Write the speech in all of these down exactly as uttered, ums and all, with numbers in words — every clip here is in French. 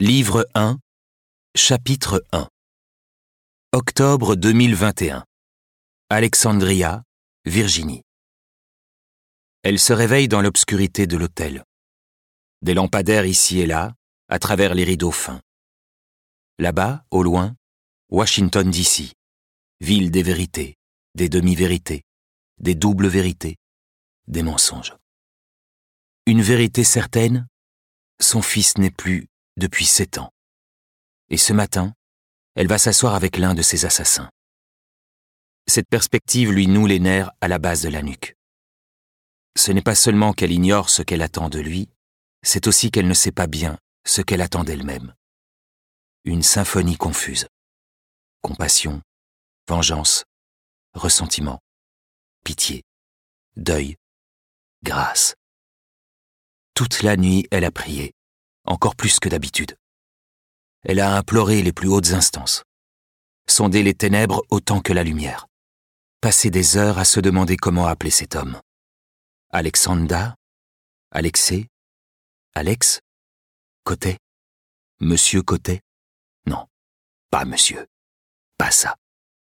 Livre un, chapitre un. Octobre deux mille vingt et un. Alexandria, Virginie. Elle se réveille dans l'obscurité de l'hôtel. Des lampadaires ici et là, à travers les rideaux fins. Là-bas, au loin, Washington D C, ville des vérités, des demi-vérités, des doubles vérités, des mensonges. Une vérité certaine, son fils n'est plus depuis sept ans. Et ce matin, elle va s'asseoir avec l'un de ses assassins. Cette perspective lui noue les nerfs à la base de la nuque. Ce n'est pas seulement qu'elle ignore ce qu'elle attend de lui, c'est aussi qu'elle ne sait pas bien ce qu'elle attend d'elle-même. Une symphonie confuse. Compassion, vengeance, ressentiment, pitié, deuil, grâce. Toute la nuit, elle a prié, encore plus que d'habitude. Elle a imploré les plus hautes instances, sondé les ténèbres autant que la lumière, passé des heures à se demander comment appeler cet homme. Alexandra, Alexé, Alex, Cotet, Monsieur Cotet. Non, pas monsieur, pas ça.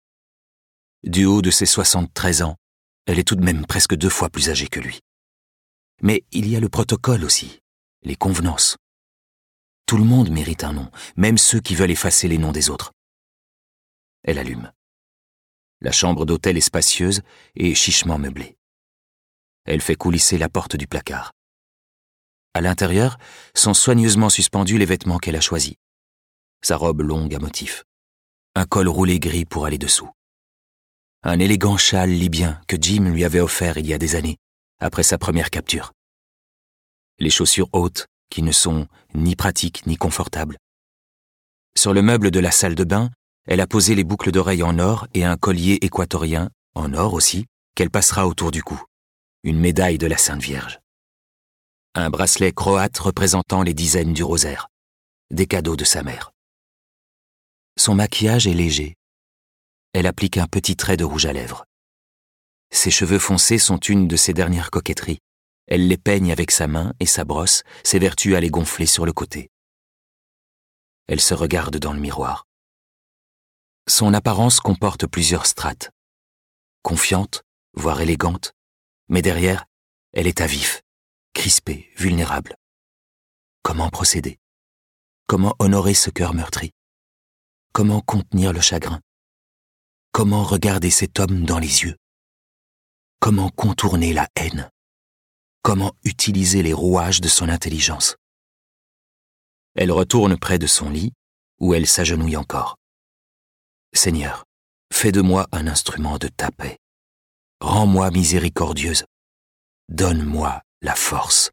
Du haut de ses soixante-treize ans, elle est tout de même presque deux fois plus âgée que lui. Mais il y a le protocole aussi, les convenances. Tout le monde mérite un nom, même ceux qui veulent effacer les noms des autres. Elle allume. La chambre d'hôtel est spacieuse et chichement meublée. Elle fait coulisser la porte du placard. À l'intérieur sont soigneusement suspendus les vêtements qu'elle a choisis. Sa robe longue à motifs. Un col roulé gris pour aller dessous. Un élégant châle libyen que Jim lui avait offert il y a des années, après sa première capture. Les chaussures hautes, qui ne sont ni pratiques ni confortables. Sur le meuble de la salle de bain, elle a posé les boucles d'oreilles en or et un collier équatorien, en or aussi, qu'elle passera autour du cou. Une médaille de la Sainte Vierge. Un bracelet croate représentant les dizaines du rosaire. Des cadeaux de sa mère. Son maquillage est léger. Elle applique un petit trait de rouge à lèvres. Ses cheveux foncés sont une de ses dernières coquetteries. Elle les peigne avec sa main et sa brosse, s'évertue à les gonfler sur le côté. Elle se regarde dans le miroir. Son apparence comporte plusieurs strates. Confiante, voire élégante, mais derrière, elle est à vif, crispée, vulnérable. Comment procéder? Comment honorer ce cœur meurtri? Comment contenir le chagrin? Comment regarder cet homme dans les yeux? Comment contourner la haine? Comment utiliser les rouages de son intelligence? Elle retourne près de son lit, où elle s'agenouille encore. Seigneur, fais de moi un instrument de ta paix. Rends-moi miséricordieuse. Donne-moi la force.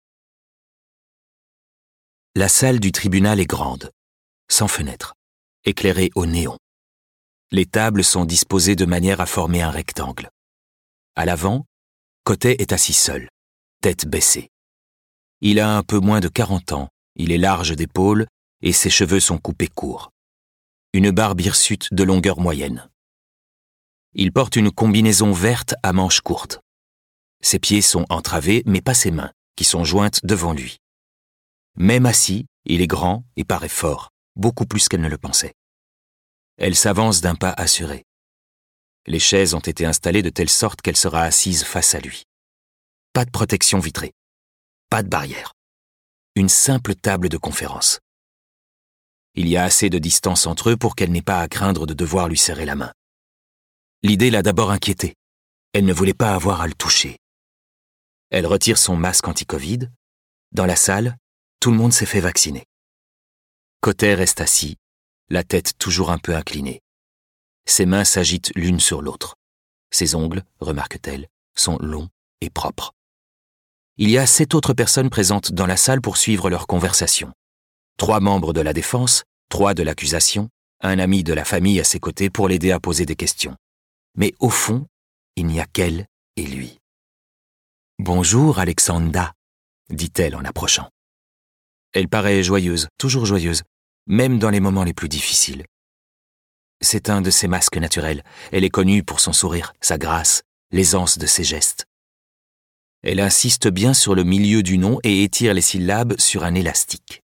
La salle du tribunal est grande, sans fenêtre, éclairée au néon. Les tables sont disposées de manière à former un rectangle. À l'avant, Cotet est assis seul, tête baissée. Il a un peu moins de quarante ans, il est large d'épaules et ses cheveux sont coupés courts. Une barbe hirsute de longueur moyenne. Il porte une combinaison verte à manches courtes. Ses pieds sont entravés, mais pas ses mains, qui sont jointes devant lui. Même assis, il est grand et paraît fort, beaucoup plus qu'elle ne le pensait. Elle s'avance d'un pas assuré. Les chaises ont été installées de telle sorte qu'elle sera assise face à lui. Pas de protection vitrée. Pas de barrière. Une simple table de conférence. Il y a assez de distance entre eux pour qu'elle n'ait pas à craindre de devoir lui serrer la main. L'idée l'a d'abord inquiétée. Elle ne voulait pas avoir à le toucher. Elle retire son masque anti-Covid. Dans la salle, tout le monde s'est fait vacciner. Cotet reste assis, la tête toujours un peu inclinée. Ses mains s'agitent l'une sur l'autre. Ses ongles, remarque-t-elle, sont longs et propres. Il y a sept autres personnes présentes dans la salle pour suivre leur conversation. Trois membres de la défense, trois de l'accusation, un ami de la famille à ses côtés pour l'aider à poser des questions. Mais au fond, il n'y a qu'elle et lui. « Bonjour, Alexandra », dit-elle en approchant. Elle paraît joyeuse, toujours joyeuse, même dans les moments les plus difficiles. C'est un de ses masques naturels. Elle est connue pour son sourire, sa grâce, l'aisance de ses gestes. Elle insiste bien sur le milieu du nom et étire les syllabes sur un élastique.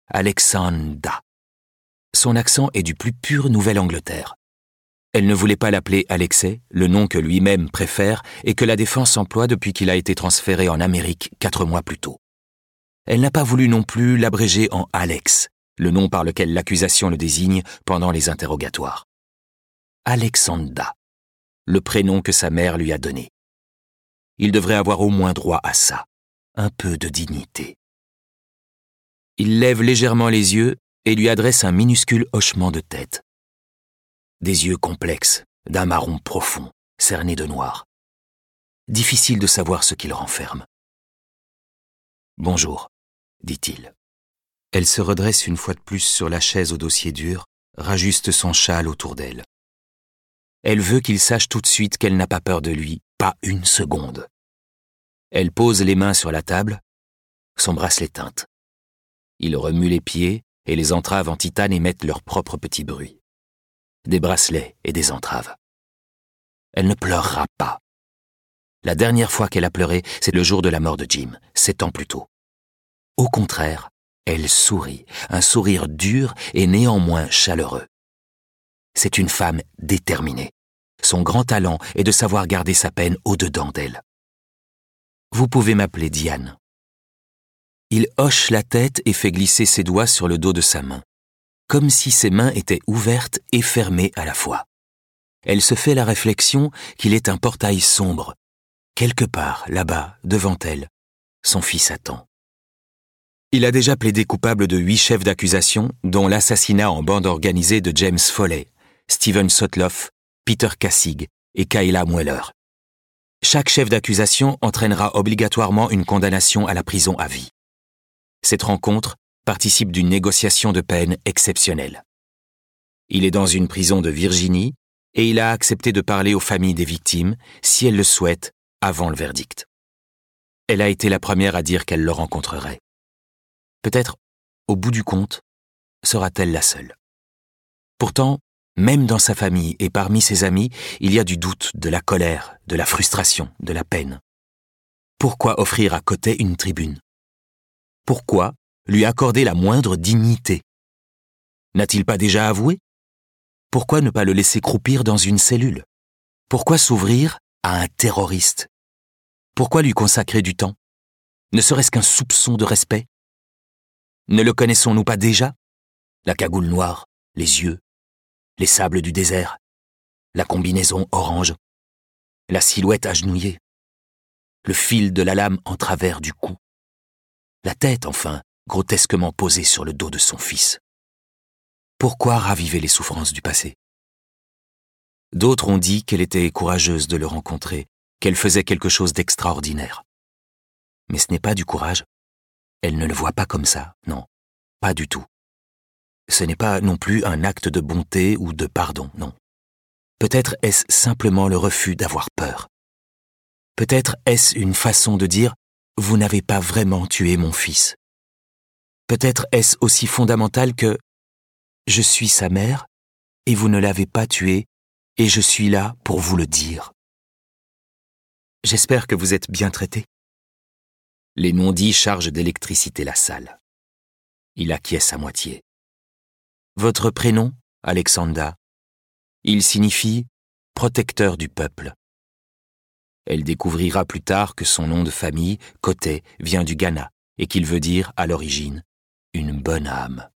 Alexandra. Son accent est du plus pur Nouvelle-Angleterre. Elle ne voulait pas l'appeler Alexei, le nom que lui-même préfère et que la défense emploie depuis qu'il a été transféré en Amérique quatre mois plus tôt. Elle n'a pas voulu non plus l'abréger en Alex, le nom par lequel l'accusation le désigne pendant les interrogatoires. Alexandra, le prénom que sa mère lui a donné. Il devrait avoir au moins droit à ça, un peu de dignité. Il lève légèrement les yeux et lui adresse un minuscule hochement de tête. Des yeux complexes, d'un marron profond, cernés de noir. Difficile de savoir ce qu'ils renferment. « Bonjour », dit-il. Elle se redresse une fois de plus sur la chaise au dossier dur, rajuste son châle autour d'elle. Elle veut qu'il sache tout de suite qu'elle n'a pas peur de lui, pas une seconde. Elle pose les mains sur la table, son bracelet teinte. Il remue les pieds et les entraves en titane émettent leur propre petit bruit. Des bracelets et des entraves. Elle ne pleurera pas. La dernière fois qu'elle a pleuré, c'est le jour de la mort de Jim, sept ans plus tôt. Au contraire, elle sourit, un sourire dur et néanmoins chaleureux. C'est une femme déterminée. Son grand talent est de savoir garder sa peine au-dedans d'elle. Vous pouvez m'appeler Diane. Il hoche la tête et fait glisser ses doigts sur le dos de sa main, comme si ses mains étaient ouvertes et fermées à la fois. Elle se fait la réflexion qu'il est un portail sombre. Quelque part, là-bas, devant elle, son fils attend. Il a déjà plaidé coupable de huit chefs d'accusation, dont l'assassinat en bande organisée de James Foley, Steven Sotloff, Peter Kassig et Kayla Mueller. Chaque chef d'accusation entraînera obligatoirement une condamnation à la prison à vie. Cette rencontre participe d'une négociation de peine exceptionnelle. Il est dans une prison de Virginie et il a accepté de parler aux familles des victimes, si elles le souhaitent, avant le verdict. Elle a été la première à dire qu'elle le rencontrerait. Peut-être, au bout du compte, sera-t-elle la seule. Pourtant, même dans sa famille et parmi ses amis, il y a du doute, de la colère, de la frustration, de la peine. Pourquoi offrir à Cotet une tribune? Pourquoi lui accorder la moindre dignité? N'a-t-il pas déjà avoué? Pourquoi ne pas le laisser croupir dans une cellule? Pourquoi s'ouvrir à un terroriste? Pourquoi lui consacrer du temps? Ne serait-ce qu'un soupçon de respect? Ne le connaissons-nous pas déjà? La cagoule noire, les yeux, les sables du désert, la combinaison orange, la silhouette agenouillée, le fil de la lame en travers du cou, la tête, enfin, grotesquement posée sur le dos de son fils. Pourquoi raviver les souffrances du passé? D'autres ont dit qu'elle était courageuse de le rencontrer, qu'elle faisait quelque chose d'extraordinaire. Mais ce n'est pas du courage. Elle ne le voit pas comme ça, non, pas du tout. Ce n'est pas non plus un acte de bonté ou de pardon, non. Peut-être est-ce simplement le refus d'avoir peur. Peut-être est-ce une façon de dire « Vous n'avez pas vraiment tué mon fils ». Peut-être est-ce aussi fondamental que « Je suis sa mère et vous ne l'avez pas tué et je suis là pour vous le dire ». J'espère que vous êtes bien traité. Les non-dits chargent d'électricité la salle. Il acquiesce à moitié. Votre prénom, Alexandra, il signifie « protecteur du peuple ». Elle découvrira plus tard que son nom de famille, Cotet, vient du Ghana et qu'il veut dire, à l'origine, une bonne âme.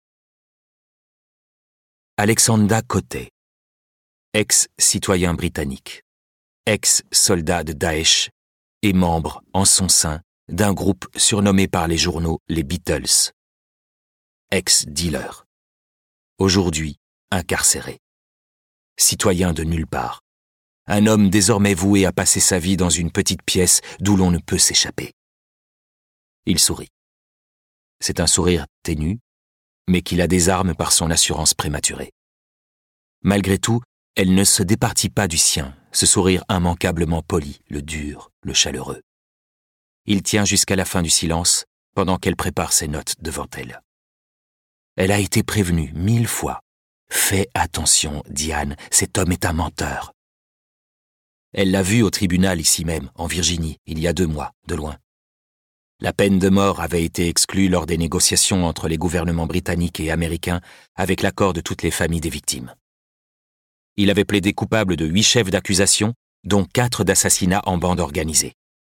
Alexandra Cotet, ex-citoyen britannique, ex-soldat de Daesh et membre, en son sein, d'un groupe surnommé par les journaux les Beatles. Ex-dealer. Aujourd'hui incarcéré. Citoyen de nulle part. Un homme désormais voué à passer sa vie dans une petite pièce d'où l'on ne peut s'échapper. Il sourit. C'est un sourire ténu, mais qui la désarme par son assurance prématurée. Malgré tout, elle ne se départit pas du sien, ce sourire immanquablement poli, le dur, le chaleureux. Il tient jusqu'à la fin du silence, pendant qu'elle prépare ses notes devant elle. Elle a été prévenue mille fois. Fais attention, Diane, cet homme est un menteur. Elle l'a vu au tribunal ici même, en Virginie, il y a deux mois, de loin. La peine de mort avait été exclue lors des négociations entre les gouvernements britanniques et américains avec l'accord de toutes les familles des victimes. Il avait plaidé coupable de huit chefs d'accusation, dont quatre d'assassinat en bande organisée.